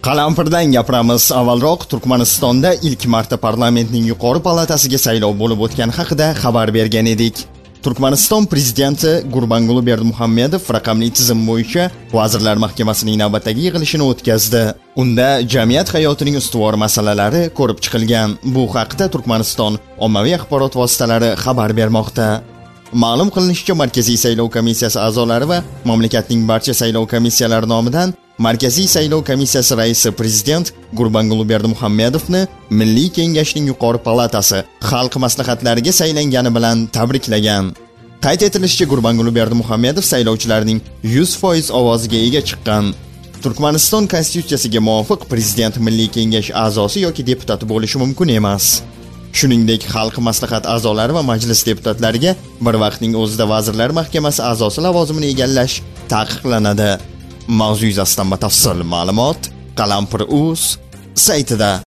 Qalampirdan gapiramiz. Avvalroq Turkmanistonda ilk marta parlamentning yuqori palatasiga saylov bo'lib o'tgani haqida xabar bergan edik. Turkmaniston prezidenti Gurbanguli Berdimuhamedov raqamli tizim bo'yicha Vazirlar Mahkamasining navbatdagi yig'ilishini o'tkazdi. Unda jamiyat hayotining ustuvor masalalari ko'rib chiqilgan. Bu haqda Turkmaniston ommaviy axborot vositalari xabar bermoqda. Ma'lum qilinishicha, Markaziy saylov komissiyasi a'zolari va mamlakatning barcha saylov komissiyalari nomidan Markaziy saylov komissiyasi raisi prezident Gurbanguli Berdimuhamedovni Milliy kengashning yuqori palatasi xalq maslahatlariga saylangani bilan tabriklagan. Qayd etilishicha, Gurbanguli Berdimuhamedov saylovchilarning 100% ovoziga ega chiqqan. Turkmaniston konstitutsiyasiga muvofiq prezident Milliy kengash a'zosi yoki deputati bo'lishi mumkin emas. Shuningdek, xalq maslahat a'zolari va majlis deputatlariga bir vaqtning o'zida Vazirlar Mahkamasi a'zosi lavozimini egallash taqiqlanadi. Mavzu yuzasidan batafsil ma'lumot Qalampir.uz saytida.